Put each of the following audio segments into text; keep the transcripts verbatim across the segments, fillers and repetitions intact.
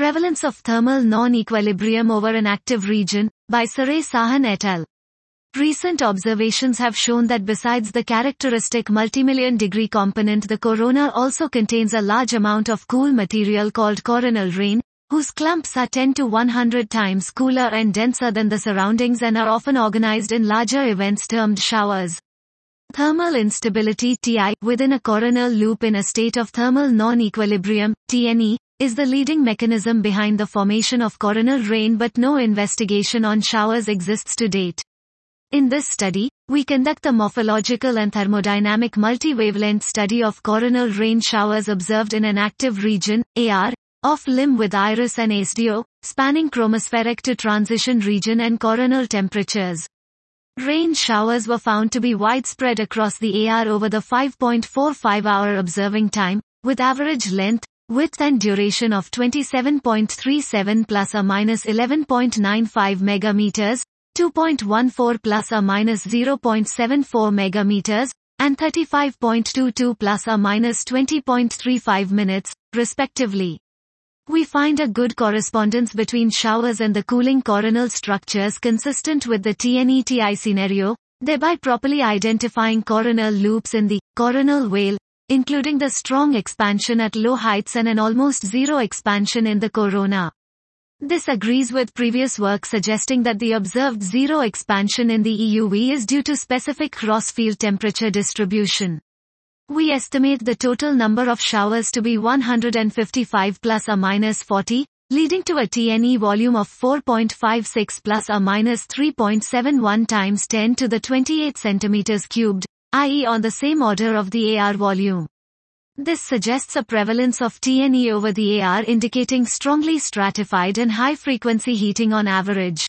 Prevalence of thermal non-equilibrium over an active region, by Saray Sahan et al. Recent observations have shown that besides the characteristic multimillion degree component, the corona also contains a large amount of cool material called coronal rain, whose clumps are ten to one hundred times cooler and denser than the surroundings and are often organized in larger events termed showers. Thermal instability T I within a coronal loop in a state of thermal non-equilibrium T N E is the leading mechanism behind the formation of coronal rain, but no investigation on showers exists to date. In this study, we conduct the morphological and thermodynamic multi-wavelength study of coronal rain showers observed in an active region, A R, of limb with iris and S D O, spanning chromospheric to transition region and coronal temperatures. Rain showers were found to be widespread across the A R over the five point four five hour observing time, with average length, width and duration of twenty-seven point three seven plus or minus eleven point nine five megameters, two point one four plus or minus zero point seven four megameters, and thirty-five point two two plus or minus twenty point three five minutes, respectively. We find a good correspondence between showers and the cooling coronal structures consistent with the T N E T I scenario, thereby properly identifying coronal loops in the coronal wale, including the strong expansion at low heights and an almost zero expansion in the corona. This agrees with previous work suggesting that the observed zero expansion in the E U V is due to specific cross-field temperature distribution. We estimate the total number of showers to be one hundred fifty-five plus or minus forty, leading to a T N E volume of four point five six plus or minus three point seven one times ten to the twenty-eight centimeters cubed, that is on the same order of the A R volume. This suggests a prevalence of T N E over the A R, indicating strongly stratified and high-frequency heating on average.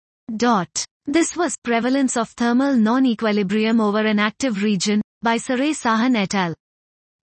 Dot. This was Prevalence of Thermal Non-Equilibrium over an Active Region, by Saray Sahan et al.